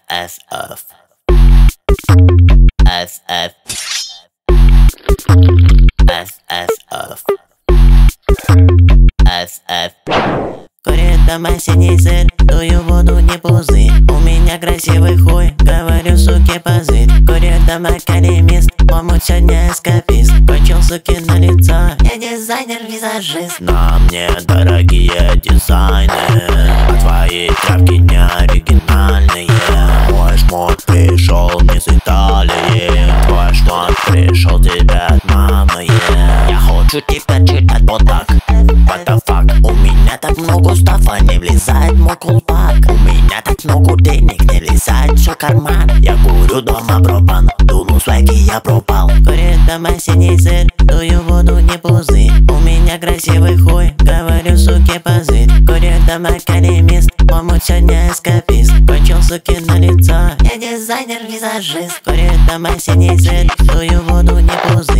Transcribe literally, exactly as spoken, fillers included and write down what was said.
эс эф эс эф эс эф эс эф. Курит там осенний сыр, дую воду не пузырь. У меня красивый хуй, говорю суке позырь. Курит там академист, помыть сегодня эскапист. Почел суки на лицо, я дизайнер-визажист. На мне дорогие дизайны, а твои тряпки не оригинальные. Мой шмот пришел не с Италии, твой шмот пришел тебе от мамы. Я хочу тебя читать вот так. What the fuck? У меня так много устава, не влезает в мой колпак. У меня так много денег, не влезает в карман. Я курю дома пропан, дуну свеки я пропал. Курит там осенний сыр, дую воду не пузырь. У меня красивый хуй, говорю суке позырь. Курит там академист, помыть сегодня эскапист. Почел суки на лицо, я дизайнер-визажист. Курит там осенний сыр, дую воду не пузырь.